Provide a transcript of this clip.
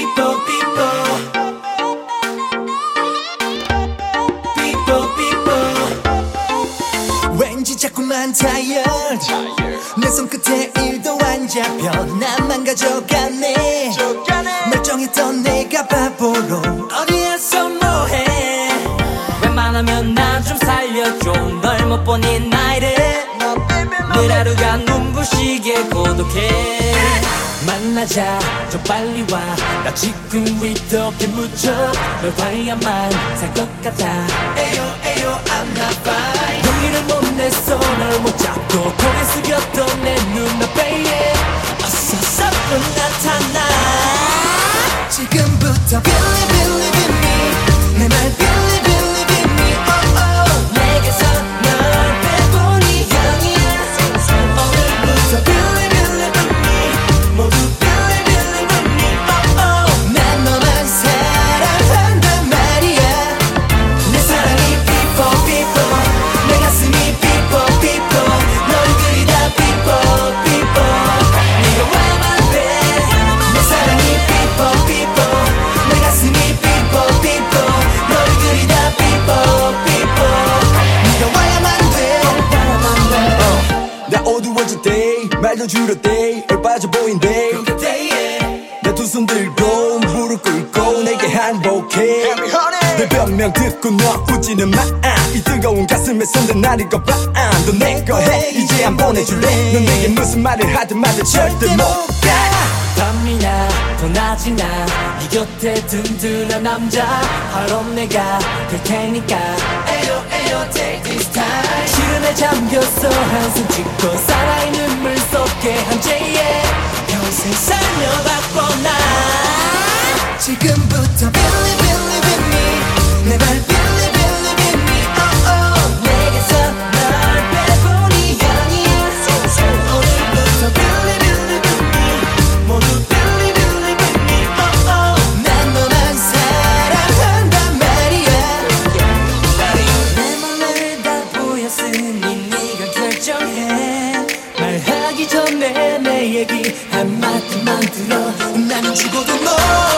people 왠지 자꾸만 tired 내 손끝에 일도 안 잡혀 나만 가져가네 멀쩡했던 내가 바보로 어디에서 뭐해 웬만하면 나 좀 살려줘 널 못 보니 나이래 늘 하루가 눈부시게 고독해 만나자 좀 빨리 와 나 지금 이렇게 묻혀 널 봐야만 살 것 같아 에요 I'm not fine 용기를 못 냈어 널 못 잡고 고개 숙였던 내 눈앞에 어서 썩고 나타나 지금부터 believe in me 내 말 believe in me 내게서 널 빼보니 형이야 오늘부터 believe in me 모두 believe in me 난 너만 사랑한단 말이야 내 사랑이 people 내 가슴이 people 너를 그리다 people 네가 와야만 돼내 사랑이 people 내 가슴이 people 너를 그리다 people 네가 와야만 돼 나 어두워질 때 말도 줄였대 널 빠져 보인대 그때에 내 두 손 들고 무릎 꿇고 내게 항복해 내 변명 듣고 너 웃지는 마이 뜨거운 가슴에 손댄 날 이거 봐너 내 거 해 이제 안 보내줄래 넌 내게 무슨 말을 하든 말든 절대 못가 밤이나 더 낮이나 네 곁에 든든한 남자 바로 내가 될 테니까 에요 take this time 시름에 잠겼어 한숨 짓고 살아있는 물속에 한 죄에 평생 살며봤고 나 지금부터 believe in me 내 말 believe in me 내게서 널 빼보니 형이야 오늘부터 believe in me 모두 believe in me 난 너만 사랑한단 말이야 내 맘을 다 보였으니 네가 결정해 말하기 전에 내 얘기 한마디만 들어 나는 죽어도 너